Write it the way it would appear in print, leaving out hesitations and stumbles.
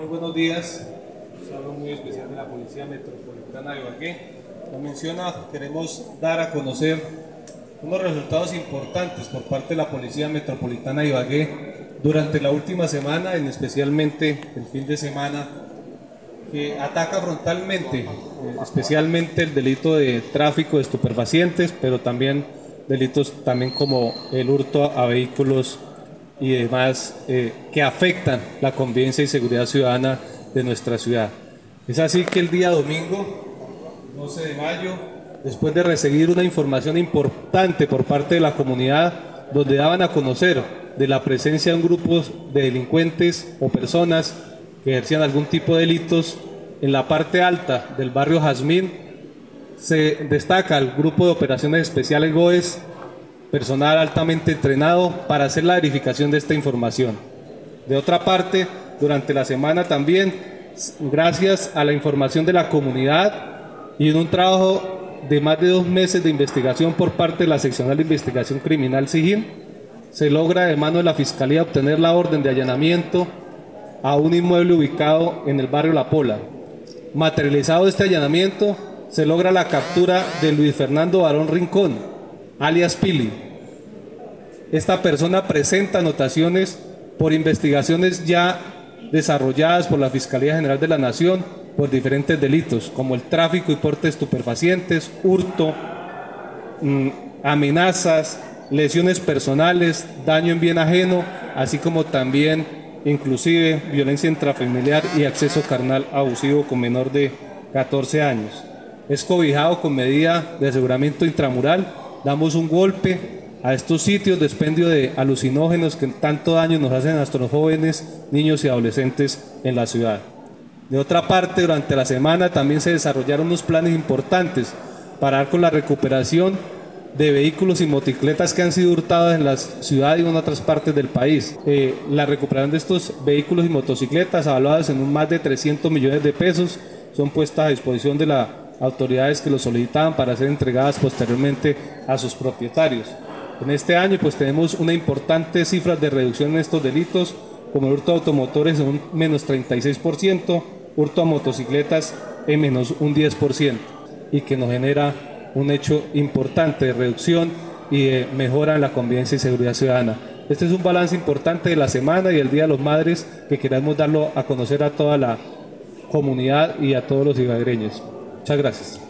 buenos días. Saludo muy especial de la Policía Metropolitana de Ibagué. Como menciona, queremos dar a conocer unos resultados importantes por parte de la Policía Metropolitana de Ibagué durante la última semana, especialmente el fin de semana, que ataca frontalmente, especialmente el delito de tráfico de estupefacientes, pero también delitos como el hurto a vehículos y demás que afectan la convivencia y seguridad ciudadana de nuestra ciudad. Es así que el día domingo, 12 de mayo, después de recibir una información importante por parte de la comunidad, donde daban a conocer de la presencia de un grupo de delincuentes o personas que ejercían algún tipo de delitos en la parte alta del barrio Jazmín, se destaca el grupo de operaciones especiales GOES, personal altamente entrenado para hacer la verificación de esta información. De otra parte, durante la semana también, gracias a la información de la comunidad y en un trabajo de más de 2 meses de investigación por parte de la Seccional de Investigación Criminal SIGIN, se logra de mano de la Fiscalía obtener la orden de allanamiento a un inmueble ubicado en el barrio La Pola. Materializado este allanamiento, se logra la captura de Luis Fernando Barón Rincón, alias Pili. Esta persona presenta anotaciones por investigaciones ya desarrolladas por la Fiscalía General de la Nación por diferentes delitos, como el tráfico y porte de estupefacientes, hurto, amenazas, lesiones personales, daño en bien ajeno, así como también inclusive violencia intrafamiliar y acceso carnal abusivo con menor de 14 años. Es cobijado con medida de aseguramiento intramural. Damos un golpe a estos sitios de expendio de alucinógenos que tanto daño nos hacen a nuestros jóvenes, niños y adolescentes en la ciudad. De otra parte, durante la semana también se desarrollaron unos planes importantes para dar con la recuperación de vehículos y motocicletas que han sido hurtados en la ciudad y en otras partes del país. La recuperación de estos vehículos y motocicletas, evaluadas en más de 300 millones de pesos, son puestas a disposición de las autoridades que lo solicitaban para ser entregadas posteriormente a sus propietarios. En este año pues tenemos una importante cifra de reducción en estos delitos, como el hurto de automotores en un menos 36%, hurto a motocicletas en menos un 10%, y que nos genera un hecho importante de reducción y de mejora en la convivencia y seguridad ciudadana. Este es un balance importante de la semana y el Día de las Madres que queremos darlo a conocer a toda la comunidad y a todos los ibaguereños. Muchas gracias.